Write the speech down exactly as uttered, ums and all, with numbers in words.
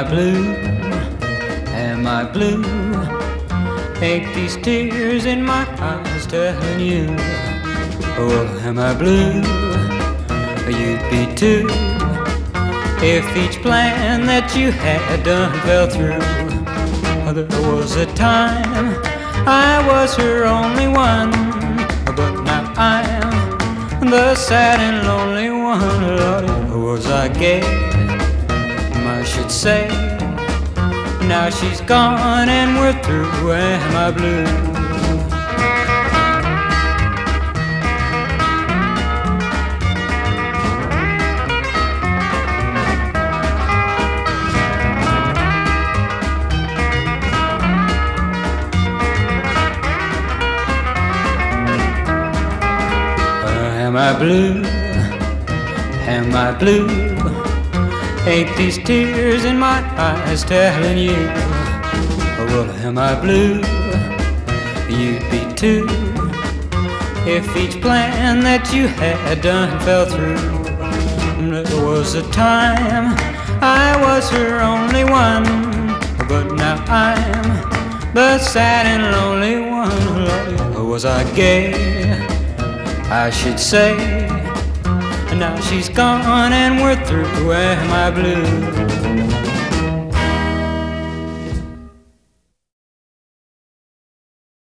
I blue? Am I blue? Ain't these tears in my eyes telling you? Well, am I blue? You'd be too if each plan that you had done fell through. There was a time I was her only one, but now I'm the sad and lonely one. Lord, was I gay? I should say. Now she's gone and we're through. Am I blue? Am I blue? Am I blue? Ain't these tears in my eyes telling you? Well, am I blue? You'd be too if each plan that you had done fell through. There was a time I was her only one, but now I'm the sad and lonely one. Lord, was I gay? I should say. Now she's gone and we're through. Am I blue?